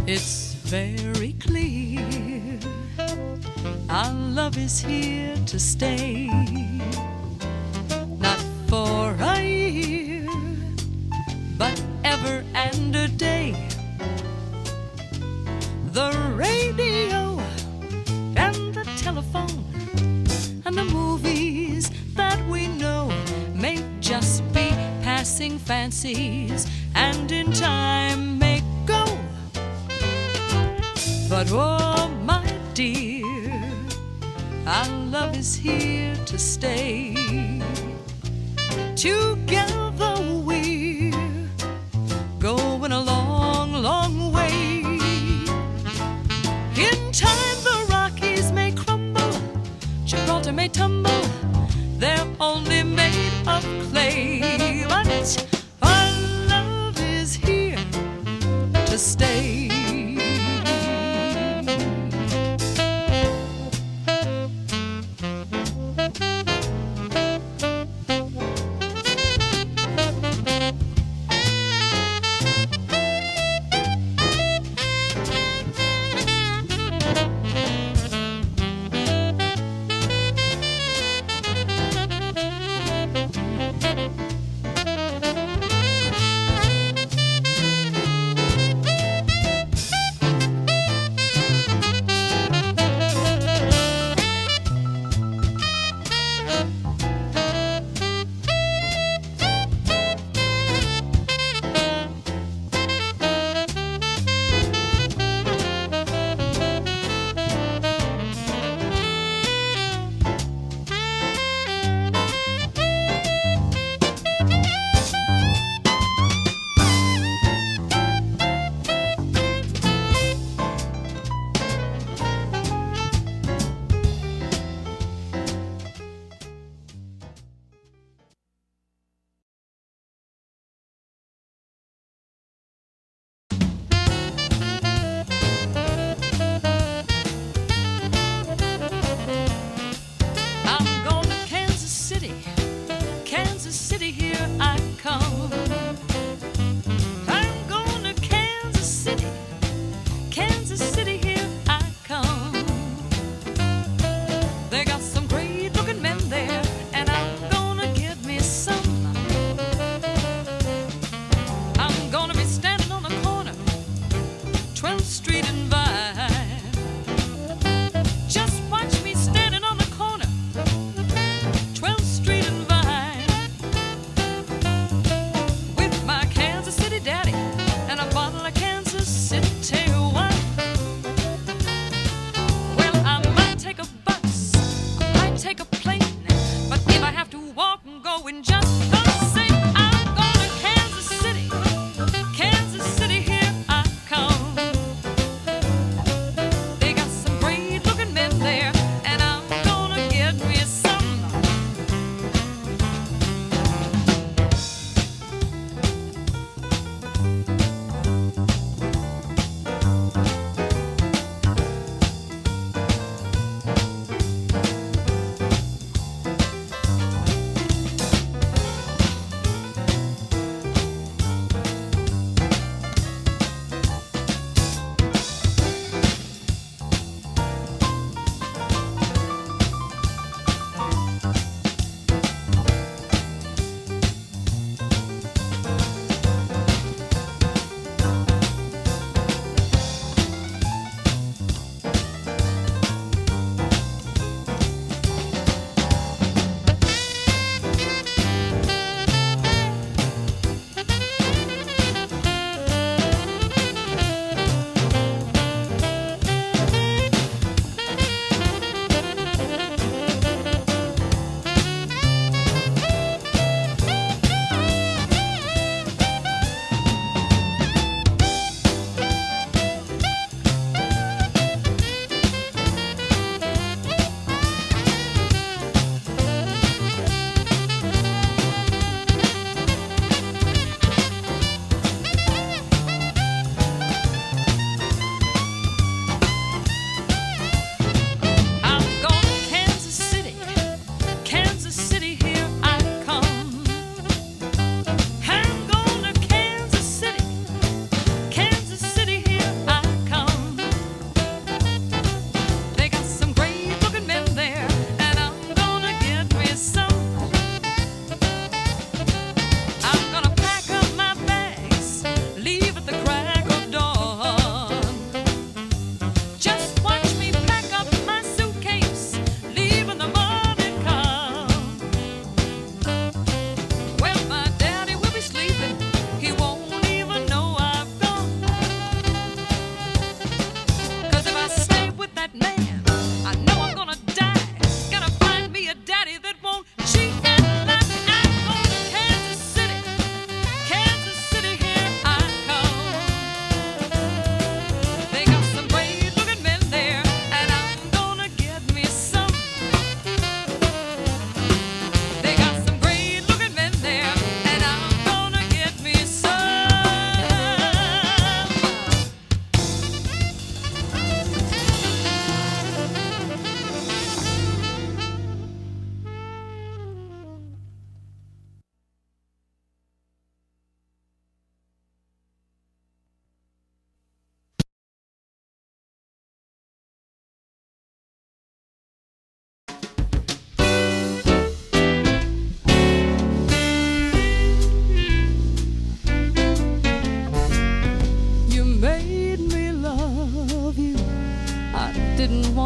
It's very clear our love is here to stay. Not for a year, but ever and a day. The radio and the telephone and the movies that we know may just be passing fancies, and in time may go. But oh my dear, our love is here to stay. Together we're going a long, long way. In time the Rockies may crumble, Gibraltar may tumble, they're only made of clay. But our love is here to stay.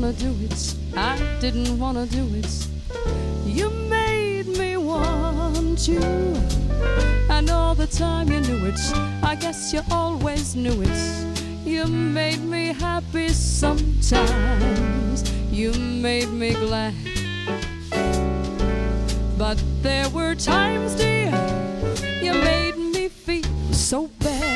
wanna do it, I didn't wanna do it. You made me want you, and all the time you knew it. I guess you always knew it. You made me happy sometimes, you made me glad. But there were times, dear, you made me feel so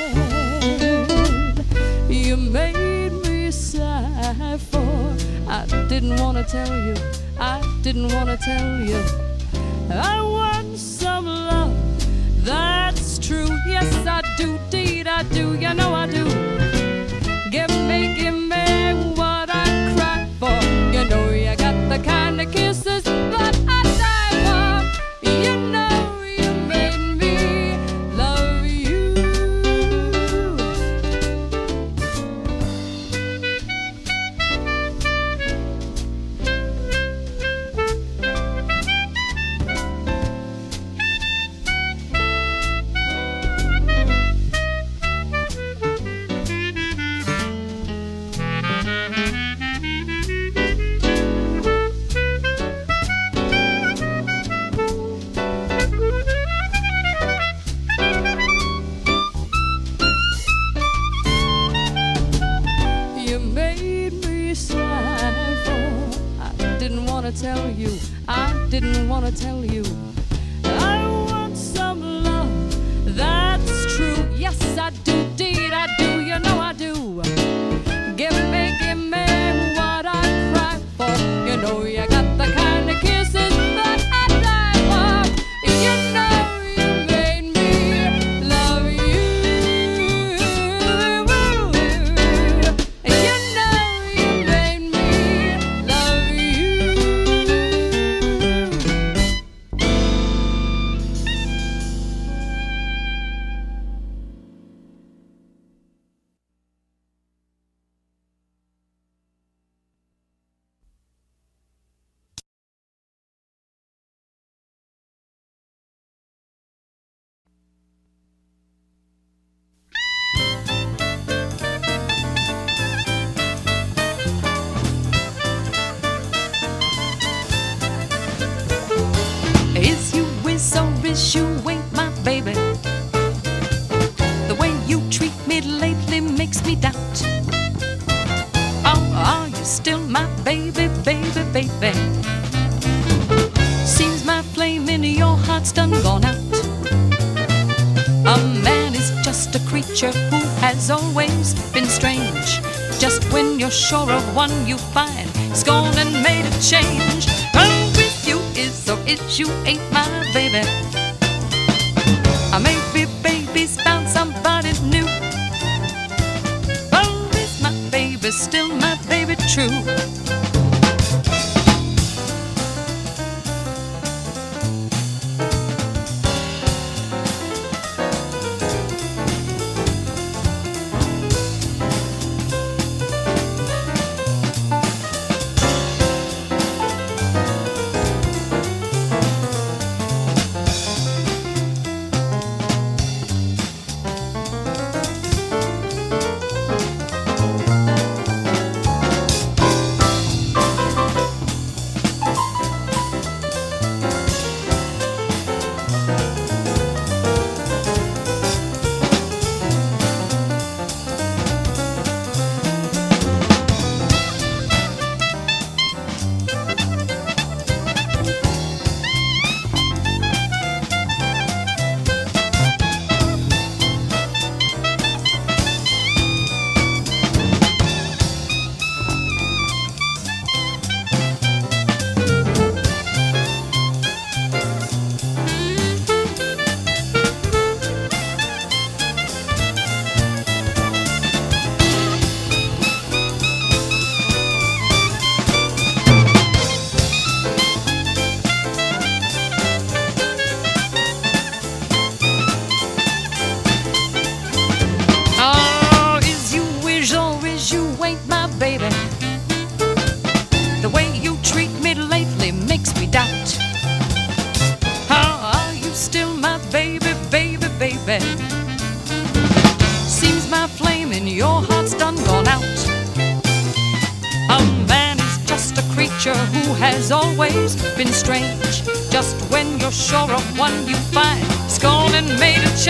bad. You made me sigh for I didn't want to tell you, I didn't want to tell you. I want some love, that's true. Yes, I do, deed I do, you know I do. Give me what I cry for. You know you got the kind of kisses that I die for. You know you made me love you. Tell you, I didn't want to tell you. I want some love, that's true. Yes, I do, deed I do, you know I do. Give me what I cry for. You know you got the kind of kisses that I die for. You know you made me love you. You know you made me love you. Is you ain't my baby? The way you treat me lately makes me doubt. Oh, are you still my baby, baby, baby? Seems my flame in your heart's done gone out. A man is just a creature who has always been strange. Just when you're sure of one, you find he's gone and made a change. Oh, with you is or is you ain't my baby. Maybe baby's found somebody new. Oh, is my baby still my baby true? Baby, the way you treat me lately makes me doubt. How are you still my baby, baby, baby? Seems my flame in your heart's done gone out. A man is just a creature who has always been strange. Just when you're sure of one, you find he's gone and made a